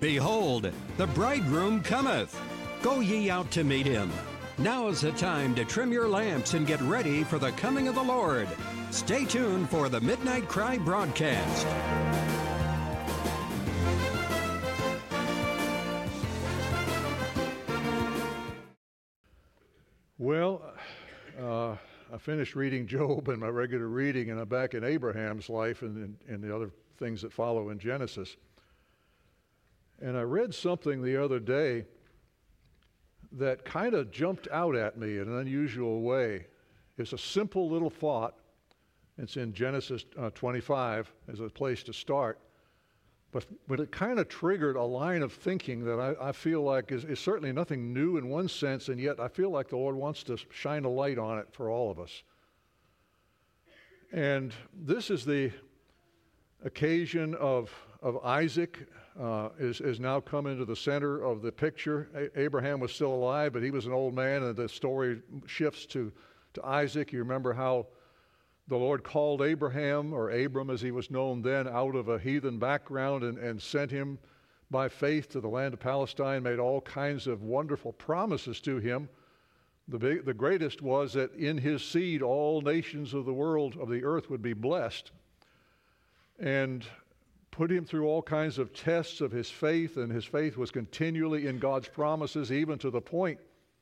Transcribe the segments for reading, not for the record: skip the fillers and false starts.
Behold, the bridegroom cometh. Go ye out to meet him. Now is the time to trim your lamps and get ready for the coming of the Lord. Stay tuned for the Midnight Cry broadcast. Well, I finished reading Job in my regular reading, and I'm back in Abraham's life and the other things that follow in Genesis. And I read something the other day that kind of jumped out at me in an unusual way. It's a simple little thought. It's in Genesis 25 as a place to start. But it kind of triggered a line of thinking that I feel like is certainly nothing new in one sense, and yet I feel like the Lord wants to shine a light on it for all of us. And this is the occasion of Isaac is now come into the center of the picture. Abraham was still alive, but he was an old man, and the story shifts to Isaac. You remember how the Lord called Abraham, or Abram as he was known then, out of a heathen background and sent him by faith to the land of Palestine, made all kinds of wonderful promises to him. The greatest was that in his seed all nations of the world, of the earth, would be blessed. And put him through all kinds of tests of his faith, and his faith was continually in God's promises, even to the point,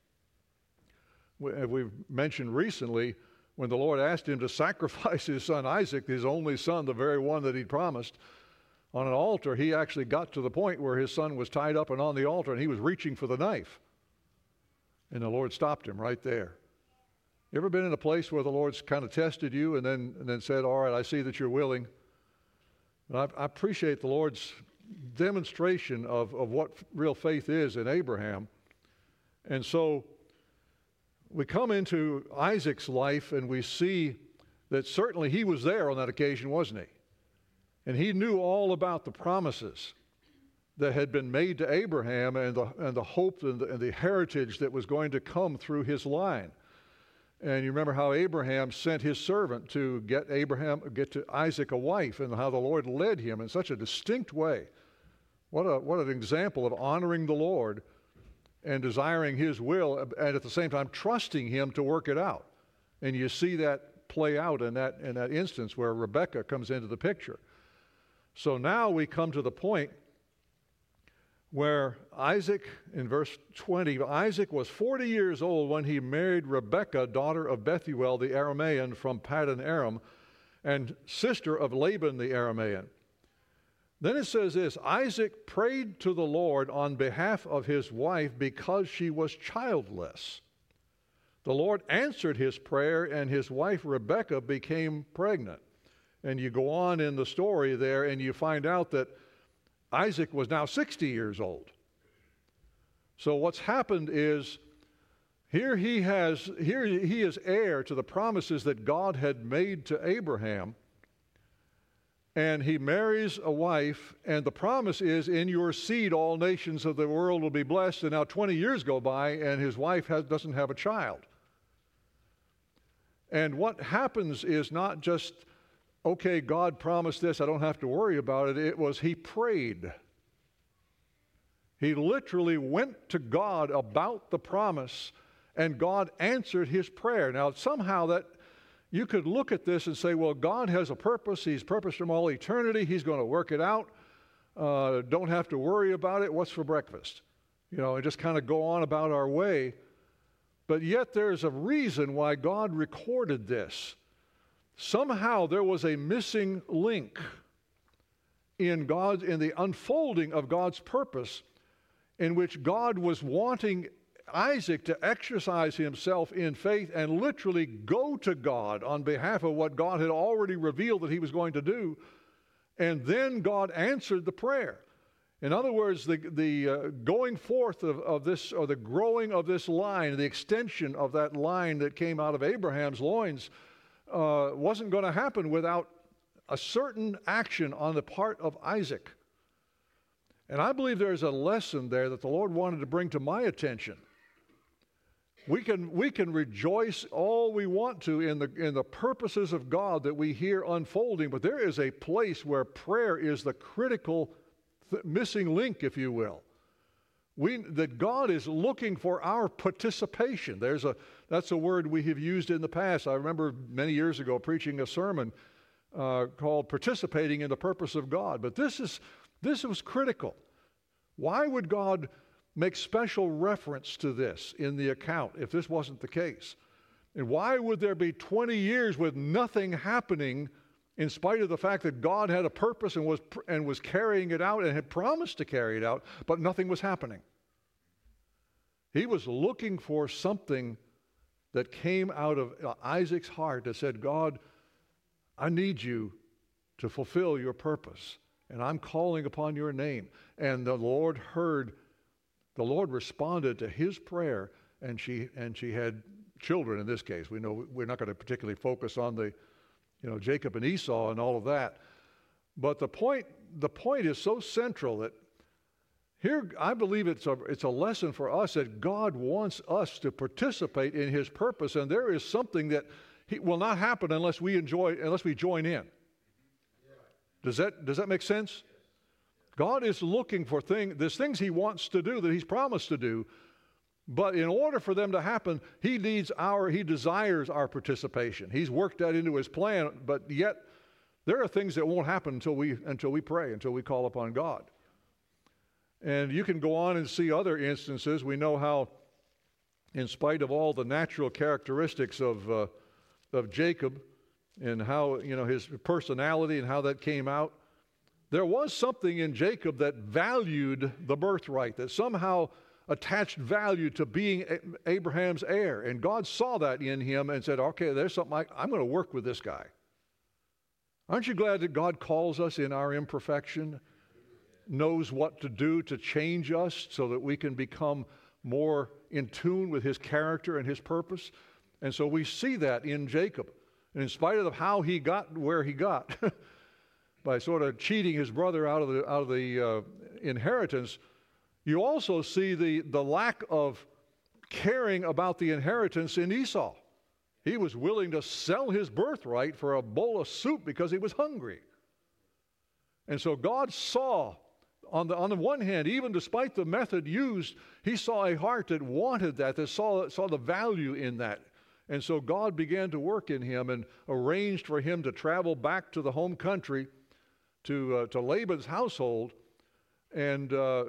we've mentioned recently, when the Lord asked him to sacrifice his son Isaac, his only son, the very one that he'd promised, on an altar, he actually got to the point where his son was tied up and on the altar, and he was reaching for the knife. And the Lord stopped him right there. You ever been in a place where the Lord's kind of tested you and then said, all right, I see that you're willing? And I appreciate the Lord's demonstration of what real faith is in Abraham. And so we come into Isaac's life and we see that certainly he was there on that occasion, wasn't he? And he knew all about the promises that had been made to Abraham and the hope and the heritage that was going to come through his line. And you remember how Abraham sent his servant to get to Isaac a wife, and how the Lord led him in such a distinct way. What an example of honoring the Lord and desiring his will, and at the same time trusting him to work it out. And you see that play out in that instance where Rebekah comes into the picture. So now we come to the point where Isaac, in verse 20, Isaac was 40 years old when he married Rebekah, daughter of Bethuel the Aramean from Paddan Aram, and sister of Laban the Aramean. Then it says this, Isaac prayed to the Lord on behalf of his wife because she was childless. The Lord answered his prayer, and his wife Rebekah became pregnant. And you go on in the story there, and you find out that Isaac was now 60 years old. So what's happened is, here he is heir to the promises that God had made to Abraham. And he marries a wife, and the promise is, in your seed all nations of the world will be blessed. And now 20 years go by, and his wife doesn't have a child. And what happens is not just, okay, God promised this, I don't have to worry about it. It was he prayed. He literally went to God about the promise, and God answered his prayer. Now, somehow that you could look at this and say, well, God has a purpose. He's purposed from all eternity. He's going to work it out. Don't have to worry about it. What's for breakfast? And just kind of go on about our way. But yet there's a reason why God recorded this. Somehow there was a missing link in the unfolding of God's purpose, in which God was wanting Isaac to exercise himself in faith and literally go to God on behalf of what God had already revealed that he was going to do. And then God answered the prayer. In other words, the going forth of this, or the growing of this line, the extension of that line that came out of Abraham's loins, wasn't going to happen without a certain action on the part of Isaac. And I believe there's a lesson there that the Lord wanted to bring to my attention. We can rejoice all we want to in the purposes of God that we hear unfolding, but there is a place where prayer is the critical missing link, if you will. That God is looking for our participation. That's a word we have used in the past. I remember many years ago preaching a sermon called Participating in the Purpose of God. But this was critical. Why would God make special reference to this in the account if this wasn't the case? And why would there be 20 years with nothing happening in spite of the fact that God had a purpose and was carrying it out and had promised to carry it out, but nothing was happening? He was looking for something that came out of Isaac's heart that said, God, I need you to fulfill your purpose, and I'm calling upon your name. And the Lord responded to his prayer, and she had children in this case. We know we're not going to particularly focus on Jacob and Esau and all of that. But the point is so central that here I believe it's a lesson for us that God wants us to participate in his purpose, and there is something that will not happen unless we join in. Does that make sense? God is looking for there's things he wants to do that he's promised to do, but in order for them to happen, he desires our participation. He's worked that into his plan, but yet there are things that won't happen until we pray, until we call upon God. And you can go on and see other instances. We know how, in spite of all the natural characteristics of Jacob and how, his personality and how that came out, there was something in Jacob that valued the birthright, that somehow attached value to being Abraham's heir. And God saw that in him and said, okay, there's something I'm going to work with this guy. Aren't you glad that God calls us in our imperfection, knows what to do to change us so that we can become more in tune with his character and his purpose? And so we see that in Jacob. And in spite of how he got where he got, by sort of cheating his brother out of the inheritance, you also see the lack of caring about the inheritance in Esau. He was willing to sell his birthright for a bowl of soup because he was hungry. And so God saw, on the one hand, even despite the method used, he saw a heart that wanted that saw the value in that. And so God began to work in him and arranged for him to travel back to the home country, to Laban's household. And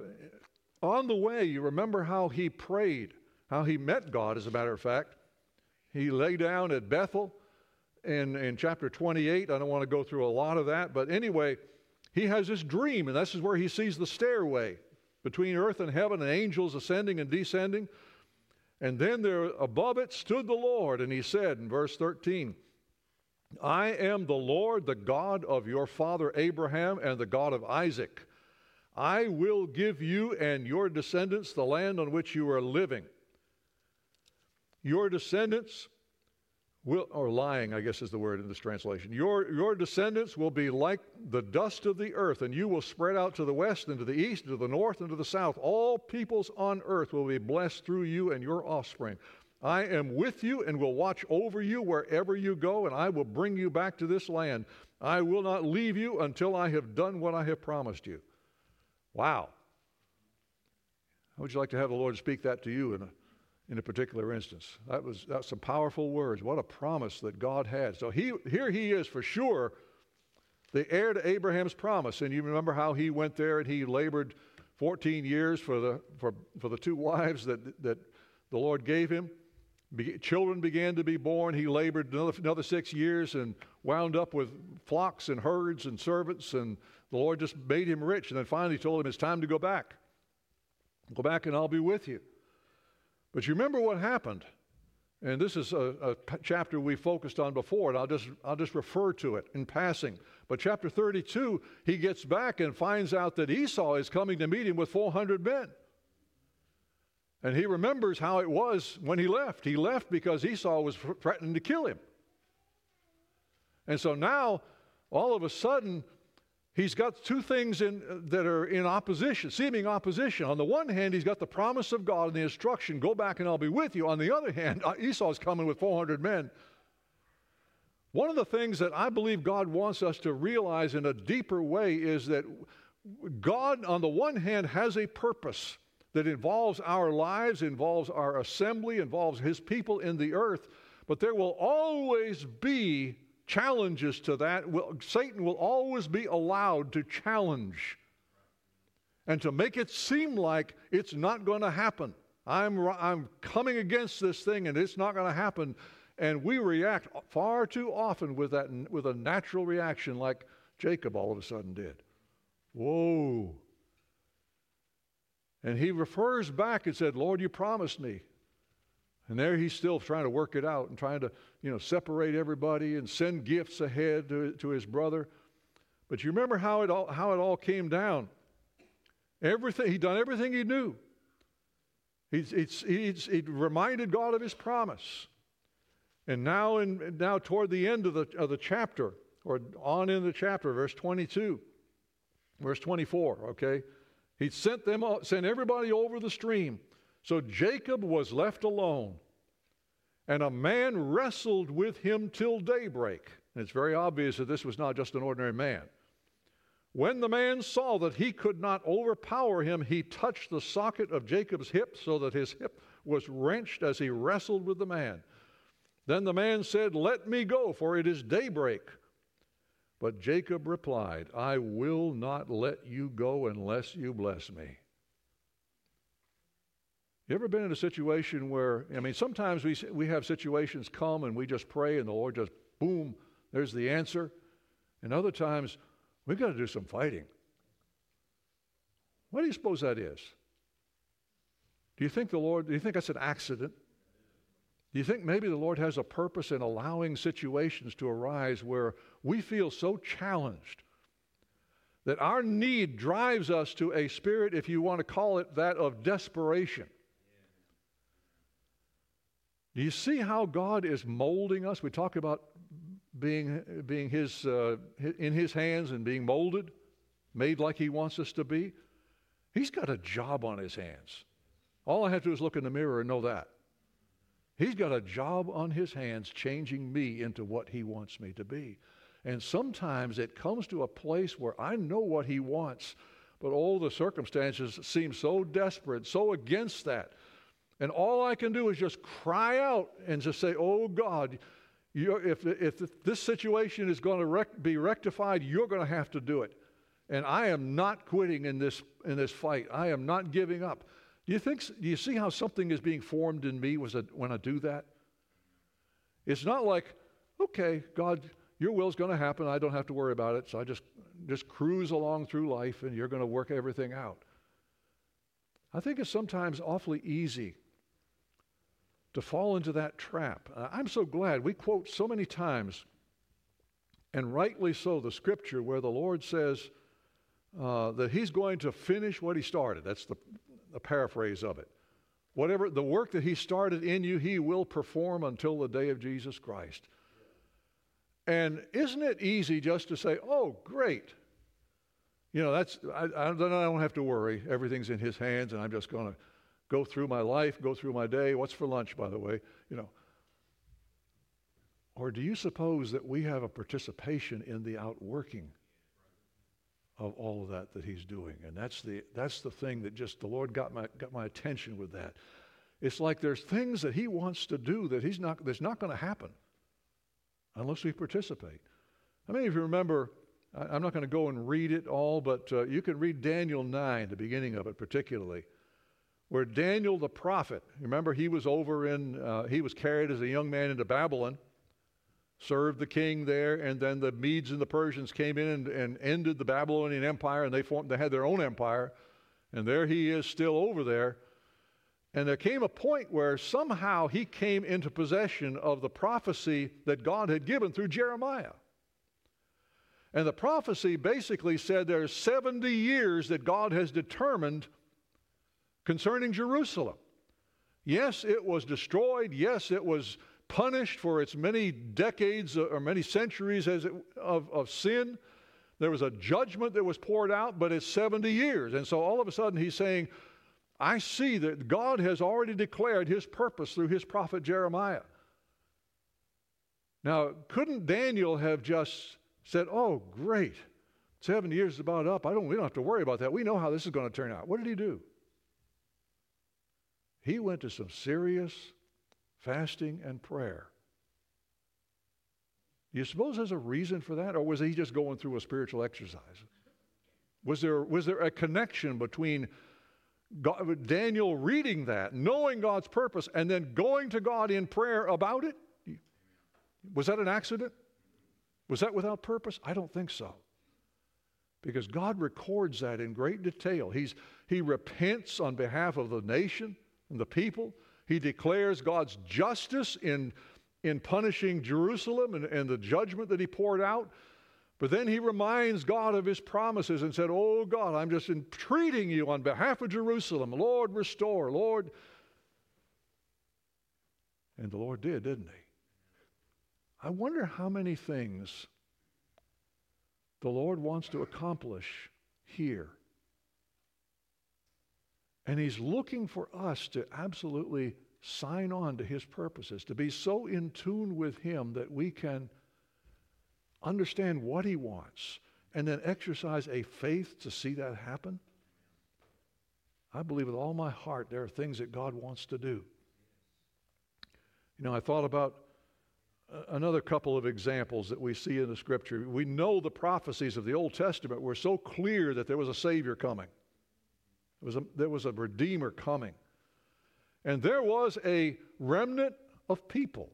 on the way, you remember how he prayed, how he met God, as a matter of fact. He lay down at Bethel in chapter 28. I don't want to go through a lot of that, but anyway, he has this dream, and this is where he sees the stairway between earth and heaven, and angels ascending and descending. And then there above it stood the Lord, and he said in verse 13, I am the Lord, the God of your father Abraham and the God of Isaac. I will give you and your descendants the land on which you are living. Your descendants will, or lying, I guess is the word in this translation. Your descendants will be like the dust of the earth, and you will spread out to the west and to the east, and to the north and to the south. All peoples on earth will be blessed through you and your offspring. I am with you and will watch over you wherever you go, and I will bring you back to this land. I will not leave you until I have done what I have promised you. Wow. How would you like to have the Lord speak that to you in a particular instance? That's some powerful words. What a promise that God had. So here he is for sure, the heir to Abraham's promise. And you remember how he went there and he labored 14 years for the two wives that the Lord gave him. Children began to be born. He labored another 6 years and wound up with flocks and herds and servants, and the Lord just made him rich. And then finally told him, it's time to go back. Go back and I'll be with you. But you remember what happened. And this is a chapter we focused on before, and I'll just refer to it in passing. But chapter 32, he gets back and finds out that Esau is coming to meet him with 400 men. And he remembers how it was when he left. He left because Esau was threatening to kill him. And so now, all of a sudden, he's got two things that are in opposition, seeming opposition. On the one hand, he's got the promise of God and the instruction, go back and I'll be with you. On the other hand, Esau's coming with 400 men. One of the things that I believe God wants us to realize in a deeper way is that God, on the one hand, has a purpose that involves our lives, involves our assembly, involves His people in the earth, but there will always be challenges to that. Satan will always be allowed to challenge and to make it seem like it's not going to happen. I'm coming against this thing and it's not going to happen. And we react far too often with a natural reaction like Jacob all of a sudden did. Whoa. And he refers back and said, Lord, you promised me. And there he's still trying to work it out and trying to, separate everybody and send gifts ahead to his brother. But you remember how it all came down. He'd done everything he knew. He'd reminded God of his promise. And now toward the end of the chapter, or on in the chapter, verse 22, verse 24, okay? He'd sent everybody over the stream. So Jacob was left alone, and a man wrestled with him till daybreak. And it's very obvious that this was not just an ordinary man. When the man saw that he could not overpower him, he touched the socket of Jacob's hip so that his hip was wrenched as he wrestled with the man. Then the man said, "Let me go, for it is daybreak." But Jacob replied, "I will not let you go unless you bless me." You ever been in a situation where, sometimes we have situations come and we just pray and the Lord just, boom, there's the answer. And other times, we've got to do some fighting. What do you suppose that is? Do you think that's an accident? Do you think maybe the Lord has a purpose in allowing situations to arise where we feel so challenged that our need drives us to a spirit, if you want to call it that, of desperation? Do you see how God is molding us? We talk about being in His hands and being molded, made like He wants us to be. He's got a job on His hands. All I have to do is look in the mirror and know that. He's got a job on His hands changing me into what He wants me to be. And sometimes it comes to a place where I know what He wants, but all the circumstances seem so desperate, so against that. And all I can do is just cry out and just say, "Oh God, if this situation is going to be rectified, you're going to have to do it. And I am not quitting in this fight. I am not giving up." Do you see how something is being formed in me when I do that? It's not like, okay, God, your will's going to happen. I don't have to worry about it. So I just cruise along through life and you're going to work everything out. I think it's sometimes awfully easy to fall into that trap. I'm so glad we quote so many times, and rightly so, the scripture where the Lord says that He's going to finish what He started. That's the paraphrase of it. Whatever the work that He started in you, He will perform until the day of Jesus Christ. And isn't it easy just to say, "Oh, great. I don't have to worry. Everything's in His hands, and I'm just going to go through my life, go through my day. What's for lunch, by the way?" Or do you suppose that we have a participation in the outworking of all of that He's doing? And that's the thing that just the Lord got my attention with that. It's like there's things that He wants to do that's not going to happen unless we participate. How many of you remember? I'm not going to go and read it all, but you can read Daniel 9, the beginning of it particularly, where Daniel the prophet, remember he was he was carried as a young man into Babylon, served the king there, and then the Medes and the Persians came in and ended the Babylonian Empire, and they had their own empire, and there he is still over there. And there came a point where somehow he came into possession of the prophecy that God had given through Jeremiah. And the prophecy basically said there's 70 years that God has determined concerning Jerusalem. Yes, it was destroyed. Yes, it was punished for its many decades or many centuries of sin. There was a judgment that was poured out, but it's 70 years. And so all of a sudden he's saying, I see that God has already declared His purpose through His prophet Jeremiah. Now, couldn't Daniel have just said, "Oh, great, 7 years is about up. We don't have to worry about that. We know how this is going to turn out. What did he do? He went to some serious fasting and prayer. Do you suppose there's a reason for that, or was he just going through a spiritual exercise? Was there a connection between Daniel reading that, knowing God's purpose, and then going to God in prayer about it? Was that an accident? Was that without purpose? I don't think so. Because God records that in great detail. He repents on behalf of the nation and the people. He declares God's justice in punishing Jerusalem and the judgment that he poured out. But then he reminds God of his promises and said, oh God, I'm just entreating you on behalf of Jerusalem. Lord, restore, Lord. And the Lord did, didn't he? I wonder how many things the Lord wants to accomplish here. And he's looking for us to absolutely sign on to his purposes, to be so in tune with him that we can understand what he wants and then exercise a faith to see that happen. I believe with all my heart there are things that God wants to do. You know, I thought about another couple of examples that we see in the Scripture. We know the prophecies of the Old Testament were so clear that there was a Savior coming. There was a Redeemer coming. And there was a remnant of people,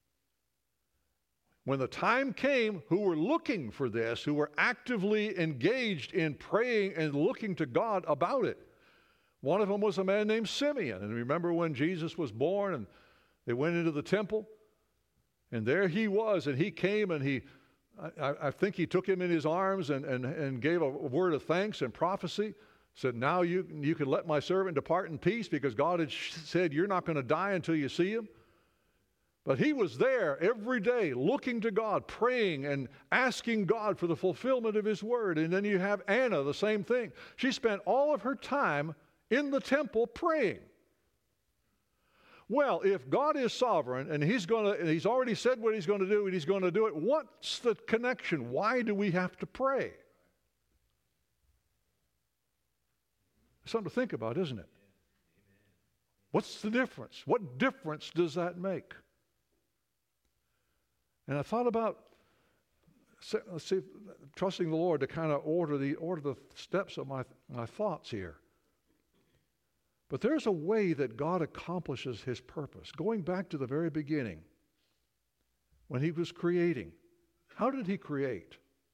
when the time came, who were looking for this, who were actively engaged in praying and looking to God about it. One of them was a man named Simeon. And remember when Jesus was born and they went into the temple? And there he was, and he came, and I think he took him in his arms and gave a word of thanks and prophecy. Said, now you can let my servant depart in peace, because God had said you're not going to die until you see him. But he was there every day looking to God, praying and asking God for the fulfillment of his word. And then you have Anna, the same thing. She spent all of her time in the temple praying. Well, if God is sovereign and he's already said what he's going to do and he's going to do it, what's the connection? Why do we have to pray? Something to think about, isn't it? What's the difference? What difference does that make? And I thought about, trusting the Lord to kind of order the steps of my thoughts here. But there's a way that God accomplishes his purpose. Going back to the very beginning, when he was creating, how did he create?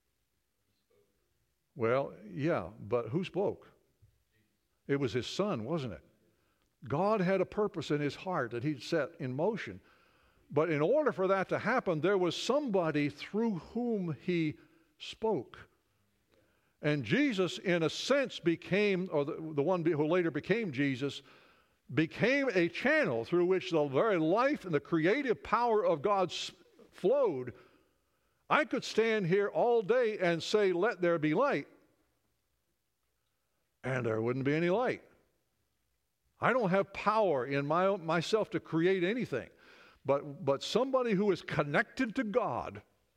Well, yeah, but who spoke? It was his Son, wasn't it? God had a purpose in his heart that he'd set in motion. But in order for that to happen, there was somebody through whom he spoke. And Jesus, in a sense, became, or the one who later became Jesus, became a channel through which the very life and the creative power of God flowed. I could stand here all day and say, let there be light, and there wouldn't be any light. I don't have power in myself to create anything. But somebody who is connected to God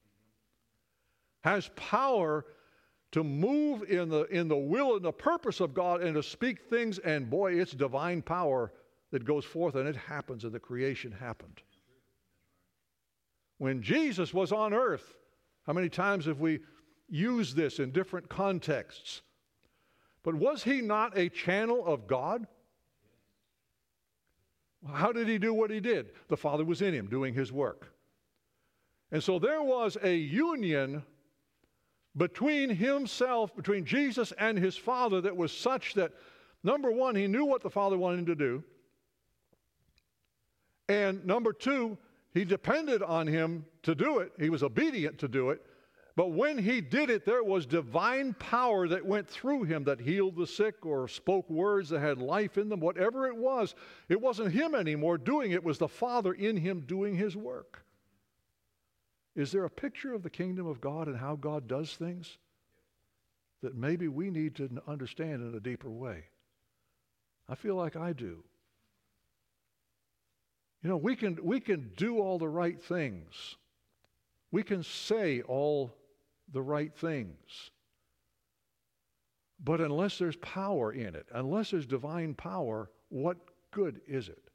has power to move in the will and the purpose of God and to speak things, and boy, it's divine power that goes forth, and it happens, and the creation happened. When Jesus was on earth, how many times have we used this in different contexts? But was he not a channel of God? How did he do what he did? The Father was in him doing his work. And so there was a union between Jesus and his Father that was such that, number one, he knew what the Father wanted him to do. And number two, he depended on him to do it. He was obedient to do it. But when he did it, there was divine power that went through him that healed the sick or spoke words that had life in them. Whatever it wasn't him anymore doing it. It was the Father in him doing his work. Is there a picture of the kingdom of God and how God does things that maybe we need to understand in a deeper way? I feel like I do. You know, we can do all the right things. We can say all the right things. But unless there's power in it, unless there's divine power, what good is it?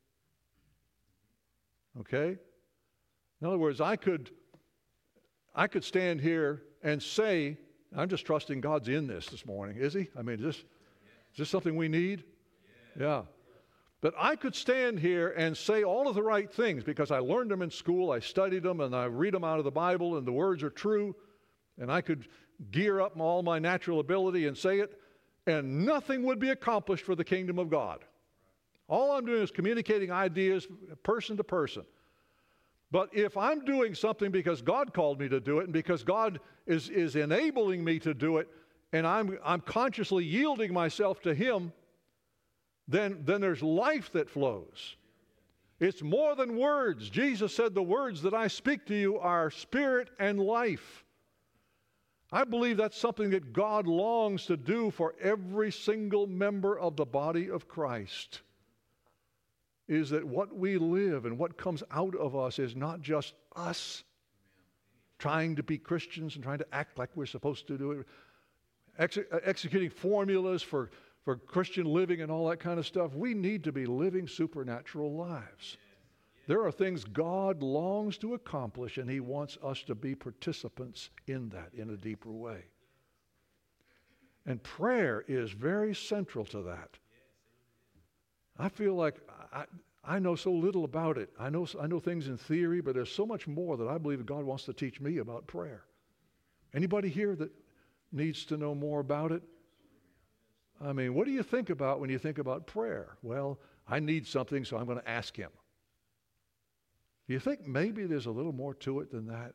Okay? In other words, I could stand here and say, I'm just trusting God's in this morning. Is he? I mean, is this something we need? Yeah. But I could stand here and say all of the right things because I learned them in school, I studied them, and I read them out of the Bible, and the words are true, and I could gear up all my natural ability and say it, and nothing would be accomplished for the kingdom of God. All I'm doing is communicating ideas person to person. But if I'm doing something because God called me to do it, and because God is enabling me to do it, and I'm consciously yielding myself to Him, then there's life that flows. It's more than words. Jesus said, the words that I speak to you are spirit and life. I believe that's something that God longs to do for every single member of the body of Christ, is that what we live and what comes out of us is not just us trying to be Christians and trying to act like we're supposed to do it, executing formulas for Christian living and all that kind of stuff. We need to be living supernatural lives. There are things God longs to accomplish, and He wants us to be participants in that in a deeper way. And prayer is very central to that. I feel like I know so little about it. I know things in theory, but there's so much more that I believe God wants to teach me about prayer. Anybody here that needs to know more about it? I mean, what do you think about when you think about prayer? Well, I need something, so I'm going to ask Him. Do you think maybe there's a little more to it than that?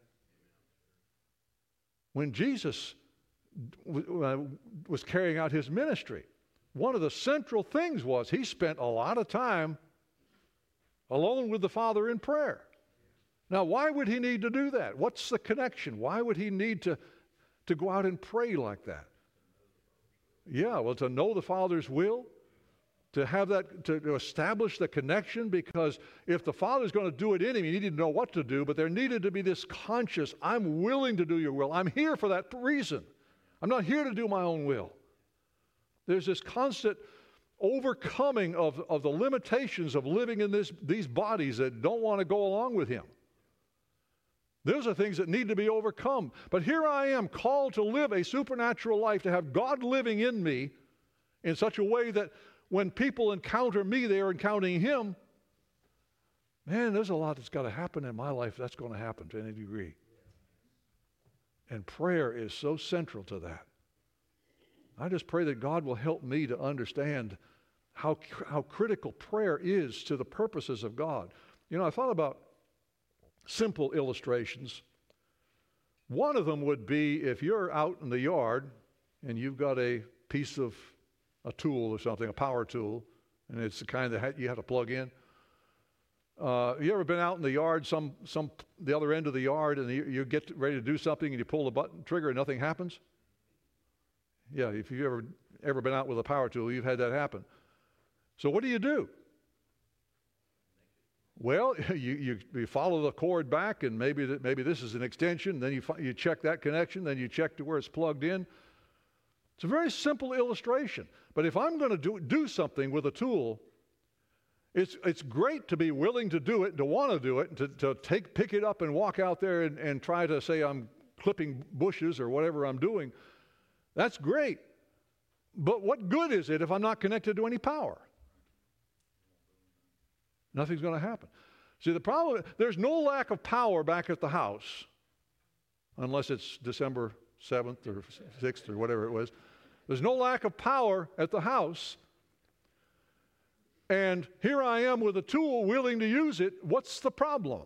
When Jesus was carrying out His ministry, one of the central things was He spent a lot of time alone with the Father in prayer. Now, why would He need to do that? What's the connection? Why would He need to go out and pray like that? Yeah, well, to know the Father's will, to have that, to establish the connection, because if the Father's going to do it in Him, He needed to know what to do, but there needed to be this conscious, I'm willing to do your will. I'm here for that reason. I'm not here to do my own will. There's this constant overcoming of the limitations of living in these bodies that don't want to go along with Him. Those are things that need to be overcome. But here I am, called to live a supernatural life, to have God living in me in such a way that when people encounter me, they are encountering Him. Man, there's a lot that's got to happen in my life that's going to happen to any degree. And prayer is so central to that. I just pray that God will help me to understand how critical prayer is to the purposes of God. You know, I thought about simple illustrations. One of them would be if you're out in the yard and you've got a piece of a tool or something, a power tool, and it's the kind that you have to plug in. You ever been out in the yard, the other end of the yard, and you get ready to do something and you pull the button trigger and nothing happens? Yeah, if you've ever been out with a power tool, you've had that happen. So what do? Well, you follow the cord back, and maybe this is an extension. Then you check that connection. Then you check to where it's plugged in. It's a very simple illustration. But if I'm going to do something with a tool, it's great to be willing to do it, to want to do it, and to pick it up and walk out there and try to say I'm clipping bushes or whatever I'm doing. That's great. But what good is it if I'm not connected to any power? Nothing's going to happen. See, the problem, there's no lack of power back at the house, unless it's December 7th or 6th or whatever it was. There's no lack of power at the house. And here I am with a tool willing to use it. What's the problem?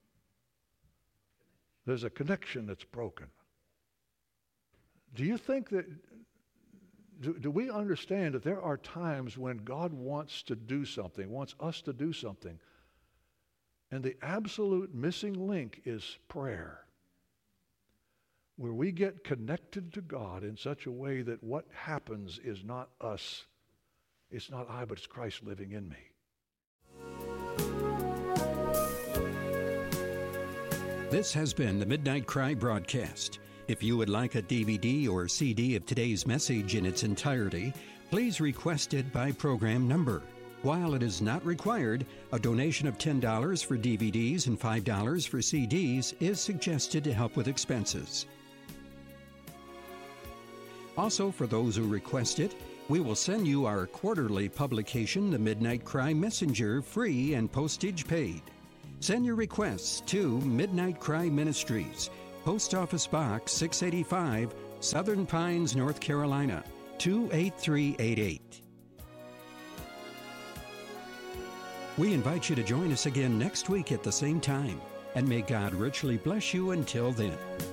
There's a connection that's broken. Do you think that, do we understand that there are times when God wants to do something, wants us to do something, and the absolute missing link is prayer, where we get connected to God in such a way that what happens is not us, it's not I, but it's Christ living in me. This has been the Midnight Cry broadcast. If you would like a DVD or CD of today's message in its entirety, please request it by program number. While it is not required, a donation of $10 for DVDs and $5 for CDs is suggested to help with expenses. Also, for those who request it, we will send you our quarterly publication, The Midnight Cry Messenger, free and postage paid. Send your requests to Midnight Cry Ministries, Post Office Box 685, Southern Pines, North Carolina, 28388. We invite you to join us again next week at the same time, and may God richly bless you until then.